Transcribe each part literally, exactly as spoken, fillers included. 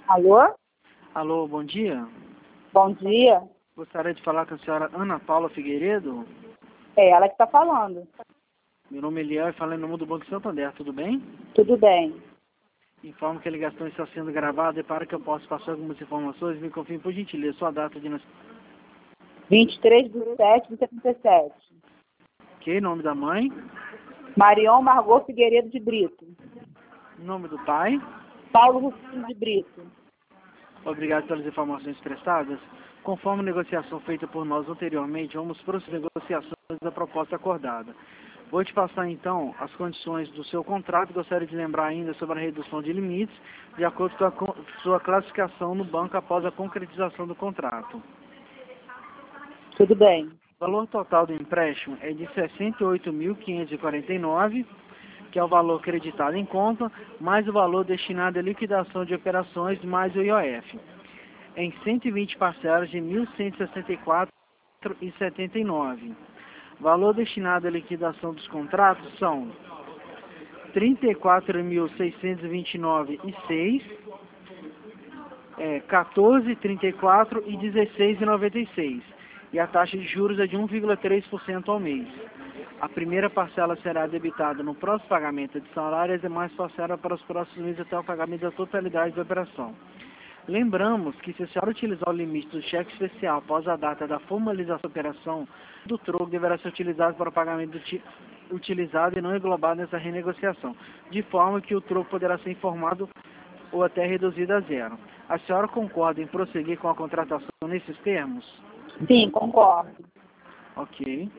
Alô? Alô, bom dia. Bom dia. Gostaria de falar com a senhora Ana Paula Figueiredo. É ela que está falando. Meu nome é Eliel e falo em nome do Banco Santander, tudo bem? Tudo bem. Informo que a ligação está sendo gravada e para que eu possa passar algumas informações, me confirme por gentileza sua data de nascimento. vinte e três de sete de setenta e sete. Ok, nome da mãe, Marion Margot Figueiredo de Brito. nome do pai. Paulo Rufino de Brito. Obrigado pelas informações prestadas. Conforme a negociação feita por nós anteriormente, vamos prosseguir as negociações da proposta acordada. Vou te passar então as condições do seu contrato. Gostaria de lembrar ainda sobre a redução de limites, de acordo com a co- sua classificação no banco após a concretização do contrato. Tudo bem. O valor total do empréstimo é de sessenta e oito mil quinhentos e quarenta e nove reais, que é o valor creditado em conta, mais o valor destinado à liquidação de operações, mais o I O F, em cento e vinte parcelas de mil cento e sessenta e quatro reais e setenta e nove centavos. Valor destinado à liquidação dos contratos são trinta e quatro mil seiscentos e vinte e nove reais e seis centavos, é, quatorze, trinta e quatro e dezesseis reais e noventa e seis centavos. E a taxa de juros é de um vírgula três por cento ao mês. A primeira parcela será debitada no próximo pagamento de salário e as demais parcelas para os próximos meses até o pagamento da totalidade da operação. Lembramos que se a senhora utilizar o limite do cheque especial após a data da formalização da operação, do troco deverá ser utilizado para o pagamento uti- utilizado e não englobado nessa renegociação, de forma que o troco poderá ser informado ou até reduzido a zero. A senhora concorda em prosseguir com a contratação nesses termos? Sim, concordo. Ok.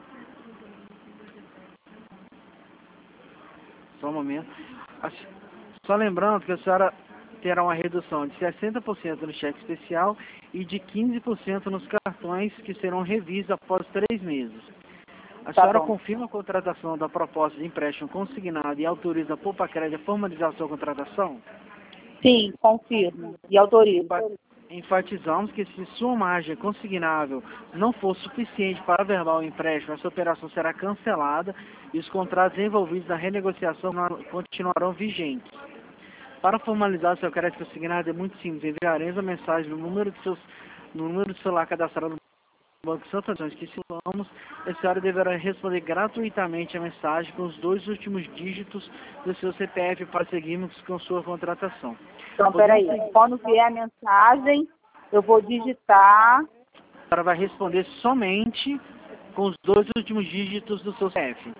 Só um momento. A se- Só lembrando que a senhora terá uma redução de sessenta por cento no cheque especial e de quinze por cento nos cartões que serão revistos após três meses. A Tá senhora bom. confirma a contratação da proposta de empréstimo consignado e autoriza a Poupa Crédito a formalizar sua contratação? Sim, confirmo. E autorizo. Enfa- Enfatizamos que se sua margem consignável não for suficiente para averbar o empréstimo, essa operação será cancelada e os contratos envolvidos na renegociação continuarão vigentes. Para formalizar seu crédito consignado é muito simples. Enviaremos a mensagem no número de seus, no número de celular cadastrado no Banco Santander, que se vamos, a senhora deverá responder gratuitamente a mensagem com os dois últimos dígitos do seu C P F para seguirmos com sua contratação. Então, Podemos peraí. seguir. Quando vier a mensagem, eu vou digitar. A senhora vai responder somente com os dois últimos dígitos do seu C P F.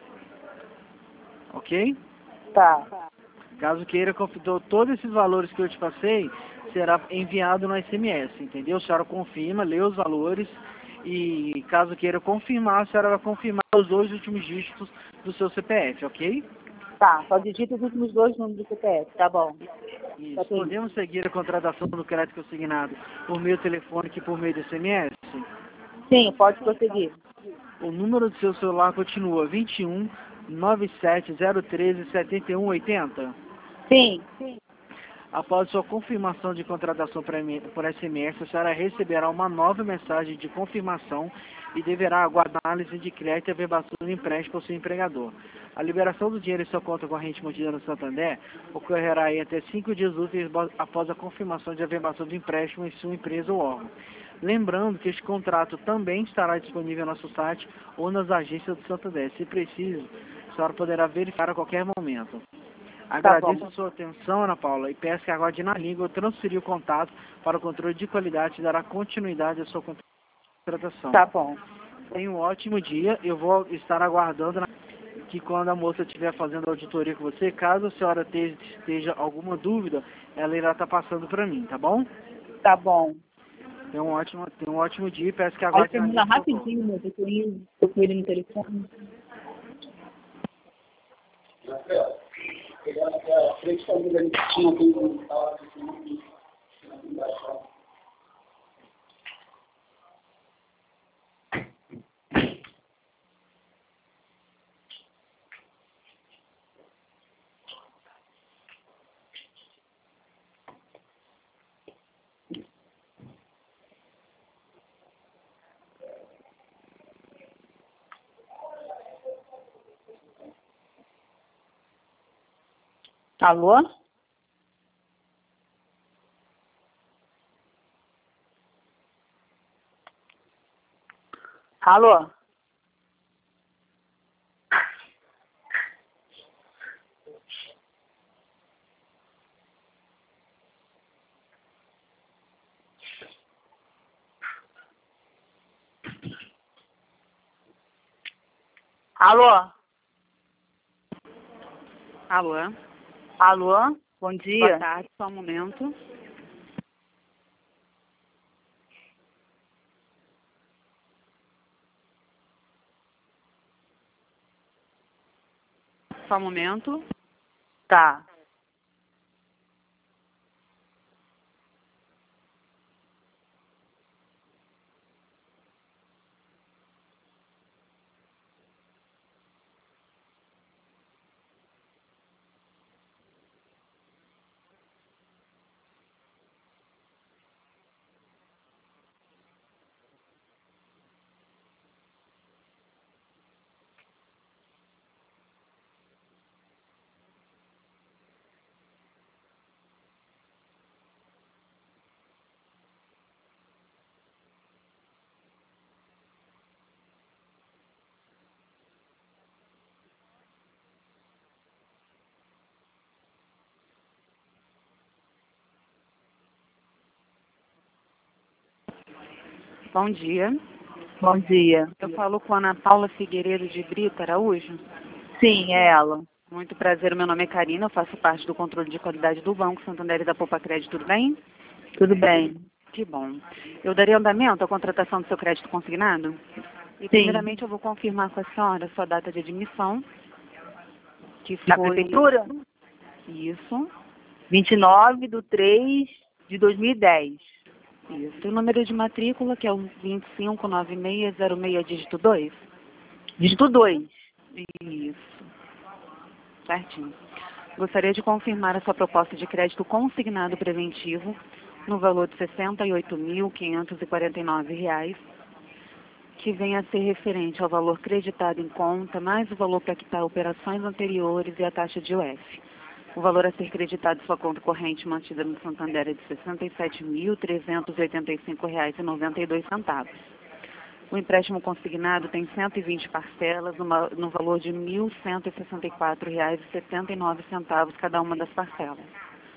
Ok? Tá. Caso queira, confirmar todos esses valores que eu te passei, será enviado no S M S, entendeu? A senhora confirma, lê os valores e caso queira confirmar, a senhora vai confirmar os dois últimos dígitos do seu C P F, ok? Tá. Só digita os últimos dois números do C P F. Tá bom. Isso. Tá tudo. Podemos seguir a contratação do crédito consignado por meio telefônico e por meio do S M S? Sim, pode prosseguir. O número do seu celular continua vinte e um, nove sete zero um três, sete um oito zero? Sim. Após sua confirmação de contratação por M- por S M S, a senhora receberá uma nova mensagem de confirmação e deverá aguardar a análise de crédito e averbação do empréstimo por seu empregador. A liberação do dinheiro em sua conta corrente mantida no Santander ocorrerá em até cinco dias úteis bo- após a confirmação de averbação do empréstimo em sua empresa ou órgão. Lembrando que este contrato também estará disponível no nosso site ou nas agências do Santander. Se preciso, a senhora poderá verificar a qualquer momento. Agradeço bom. a sua atenção, Ana Paula, e peço que aguarde na língua transferir o contato para o controle de qualidade e dará continuidade à sua contratação. Tá bom. Tenha um ótimo dia. Eu vou estar aguardando na- que quando a moça estiver fazendo a auditoria com você, caso a senhora te- esteja alguma dúvida, ela irá estar passando para mim, tá bom? Tá bom. Tenha um ótimo, tenha um ótimo dia e peço que Aí aguarde na termina linha, por favor. rapidinho, meu. Tô com ele, tô com ele no telefone. Alô? Alô? Alô? Alô? Alô? Bom Boa dia. tarde, só um momento. Só um momento. Tá. Bom dia. Bom dia. Eu falo com a Ana Paula Figueiredo de Brito Araújo. Sim, é ela. Muito prazer, meu nome é Karina, eu faço parte do controle de qualidade do Banco Santander e da Poupa Crédito, tudo bem? Tudo bem. Que bom. Eu daria andamento à contratação do seu crédito consignado? E Sim. primeiramente eu vou confirmar com a senhora a sua data de admissão, que Da foi... prefeitura? Isso, vinte e nove de três de dois mil e dez. isso. E o número de matrícula, que é o vinte e cinco nove seis zero seis, dígito dois? Dígito dois. Isso. Certinho. Gostaria de confirmar a sua proposta de crédito consignado preventivo no valor de sessenta e oito mil quinhentos e quarenta e nove reais, que venha a ser referente ao valor creditado em conta, mais o valor para quitar operações anteriores e a taxa de U F. O valor a ser creditado em sua conta corrente mantida no Santander é de sessenta e sete mil trezentos e oitenta e cinco reais e noventa e dois centavos. O empréstimo consignado tem cento e vinte parcelas numa, no valor de mil cento e sessenta e quatro reais e setenta e nove centavos cada uma das parcelas.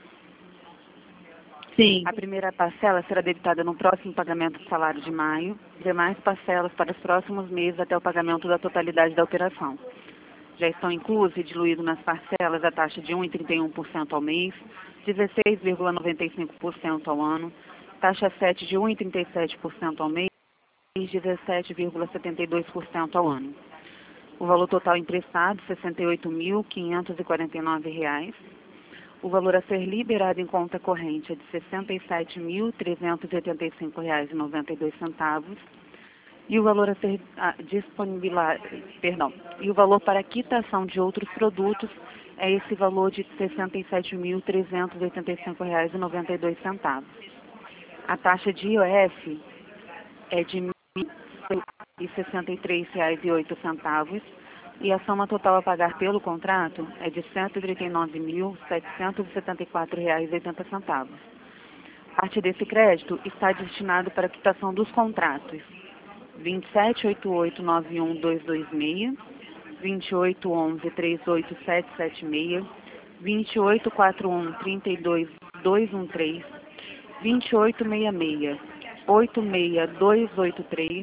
Sim. A primeira parcela será debitada no próximo pagamento do salário de maio, demais parcelas para os próximos meses até o pagamento da totalidade da operação. Já estão inclusos e diluídos nas parcelas a taxa de um vírgula trinta e um por cento ao mês, dezesseis vírgula noventa e cinco por cento ao ano, taxa sete de um vírgula trinta e sete por cento ao mês, dezessete vírgula setenta e dois por cento ao ano. O valor total emprestado, sessenta e oito mil quinhentos e quarenta e nove reais. O valor a ser liberado em conta corrente é de sessenta e sete mil trezentos e oitenta e cinco reais e noventa e dois centavos. E o valor a ser ah, disponibilizado, perdão, e o valor para quitação de outros produtos é esse valor de sessenta e sete mil trezentos e oitenta e cinco reais e noventa e dois centavos. A taxa de I O F é de mil e sessenta e três reais e oito centavos e a soma total a pagar pelo contrato é de cento e trinta e nove mil setecentos e setenta e quatro reais e oitenta centavos. Parte desse crédito está destinado para a quitação dos contratos vinte e sete oito oito nove um dois dois seis, vinte e oito onze três oito sete sete seis, vinte e oito quatro um três dois dois um três, vinte e oito seis seis oito seis dois oito três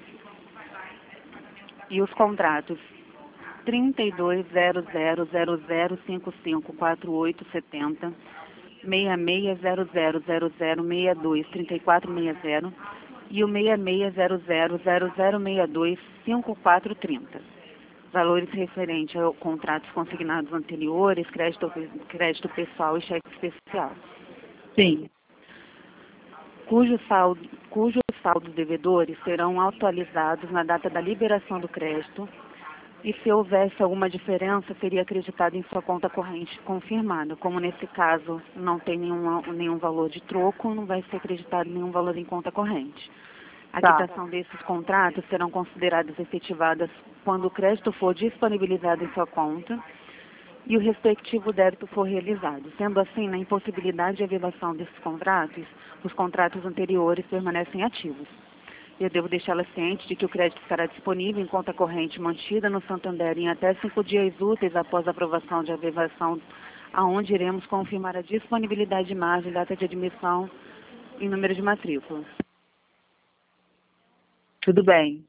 e os contratos trinta e dois zero zero zero zero cinco cinco quatro oito sete zero, seis seis zero zero zero zero seis dois três quatro seis zero e o seis seis zero zero zero zero seis dois cinco quatro três zero. Valores referentes a contratos consignados anteriores, crédito, crédito pessoal e cheque especial. Sim. Cujo saldo, cujos saldos devedores serão atualizados na data da liberação do crédito e se houvesse alguma diferença seria acreditado em sua conta corrente confirmada. Como nesse caso não tem nenhum, nenhum valor de troco, não vai ser acreditado nenhum valor em conta corrente. A Tá. quitação desses contratos serão consideradas efetivadas quando o crédito for disponibilizado em sua conta e o respectivo débito for realizado. Sendo assim, na impossibilidade de elevação desses contratos, os contratos anteriores permanecem ativos. Eu devo deixá-la ciente de que o crédito estará disponível em conta corrente mantida no Santander em até cinco dias úteis após a aprovação de averbação, aonde iremos confirmar a disponibilidade de margem, data de admissão e número de matrícula. Tudo bem.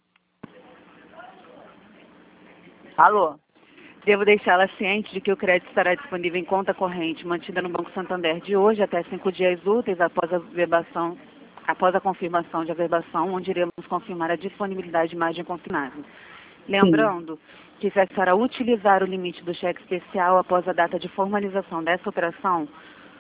Alô? Devo deixá-la ciente de que o crédito estará disponível em conta corrente mantida no Banco Santander de hoje até cinco dias úteis após a averbação, após a confirmação de averbação, onde iremos confirmar a disponibilidade de margem consignável. Lembrando que se para utilizar o limite do cheque especial após a data de formalização dessa operação,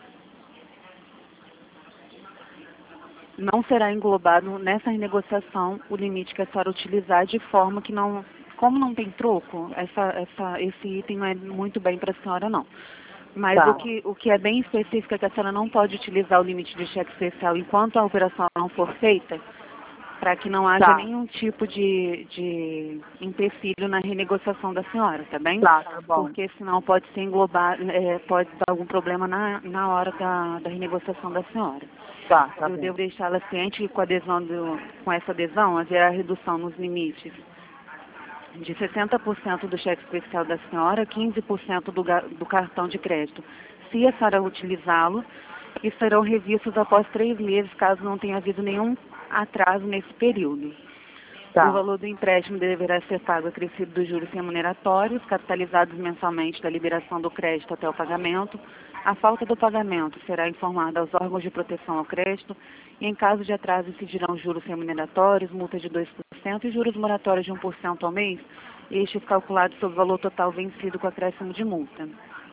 não será englobado nessa renegociação o limite que a senhora utilizar, de forma que não, como não tem troco, essa, essa, esse item não é muito bem para a senhora não. Mas Tá. o, que, o que é bem específico é que a senhora não pode utilizar o limite de cheque especial enquanto a operação não for feita, para que não haja Tá. nenhum tipo de, de empecilho na renegociação da senhora, tá bem? Tá, tá bom. Porque senão pode ser englobado, é, pode dar algum problema na, na hora da, da renegociação da senhora. Tá, tá Eu bem. devo deixá-la ciente que com, a adesão do, com essa adesão haverá redução nos limites de sessenta por cento do cheque especial da senhora, quinze por cento do, ga- do cartão de crédito, se a senhora utilizá-lo, e serão revistos após três meses, caso não tenha havido nenhum atraso nesse período. Tá. O valor do empréstimo deverá ser pago acrescido dos juros remuneratórios, capitalizados mensalmente da liberação do crédito até o pagamento. A falta do pagamento será informada aos órgãos de proteção ao crédito e, em caso de atraso, incidirão juros remuneratórios, multa de dois por cento e juros moratórios de um por cento ao mês, estes calculados sobre o valor total vencido com acréscimo de multa.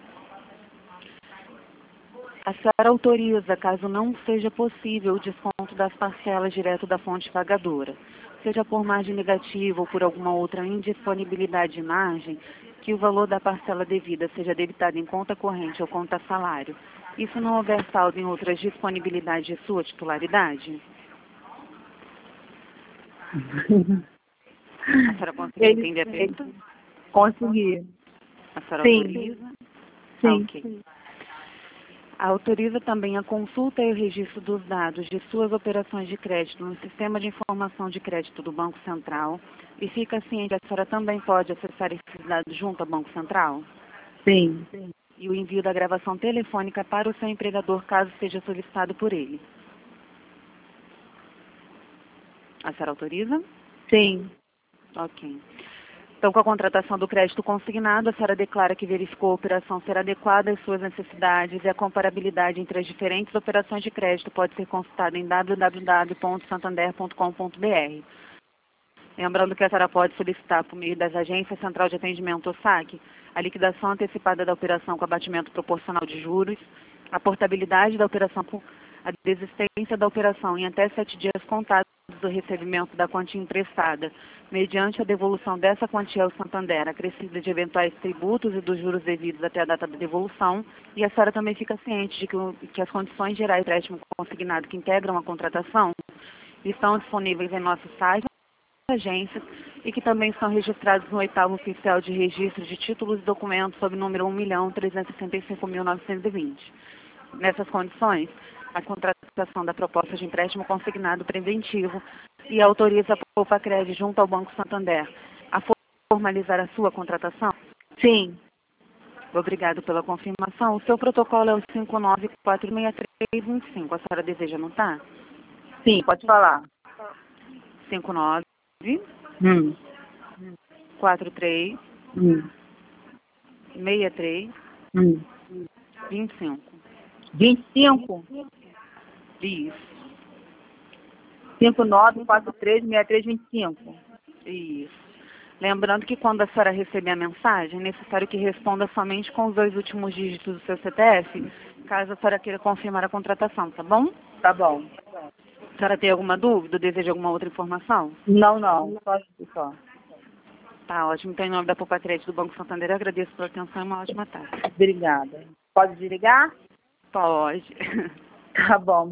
A senhora autoriza, caso não seja possível, o desconto das parcelas direto da fonte pagadora, seja por margem negativa ou por alguma outra indisponibilidade de margem, que o valor da parcela devida seja debitado em conta corrente ou conta salário, e se não houver saldo em outras disponibilidades de sua titularidade? A senhora conseguiu Ele- entender a pergunta? Consegui. A senhora Sim. autoriza? Sim. Ah, ok. Autoriza também a consulta e o registro dos dados de suas operações de crédito no Sistema de Informação de Crédito do Banco Central e fica ciente que a senhora também pode acessar esses dados junto ao Banco Central? Sim. E o envio da gravação telefônica para o seu empregador, caso seja solicitado por ele. A senhora autoriza? Sim. Ok. Então, com a contratação do crédito consignado, a senhora declara que verificou a operação ser adequada às suas necessidades e a comparabilidade entre as diferentes operações de crédito pode ser consultada em w w w ponto santander ponto com ponto b r. Lembrando que a senhora pode solicitar, por meio das agências Central de Atendimento ou S A C, a liquidação antecipada da operação com abatimento proporcional de juros, a portabilidade da operação com a desistência da operação em até sete dias contados do recebimento da quantia emprestada, mediante a devolução dessa quantia ao Santander, acrescida de eventuais tributos e dos juros devidos até a data da devolução, e a senhora também fica ciente de que, o, que as condições gerais do empréstimo consignado que integram a contratação estão disponíveis em nosso site, agências, e que também são registrados no oitavo oficial de registro de títulos e documentos sob número um milhão trezentos e sessenta e cinco mil novecentos e vinte. Nessas condições, a contratação da proposta de empréstimo consignado preventivo e autoriza a Poupa-Cred junto ao Banco Santander a formalizar a sua contratação? Sim. Obrigado pela confirmação. O seu protocolo é o cinco nove quatro seis três dois cinco. A senhora deseja anotar? Sim, pode falar. cinco nove Hum. quatro três Hum. seis três Hum. dois cinco. vinte e cinco? Isso, cinco nove quatro três seis três dois cinco. isso. Lembrando que quando a senhora receber a mensagem, é necessário que responda somente com os dois últimos dígitos do seu C P F, caso a senhora queira confirmar a contratação, tá bom? Tá bom. A senhora tem alguma dúvida? Deseja alguma outra informação? Não, não. Só isso só. Tá ótimo. Então, em nome da Poupa-Cred do Banco Santander, eu agradeço pela atenção e uma ótima tarde. Obrigada. Pode desligar? Pode. Tá bom.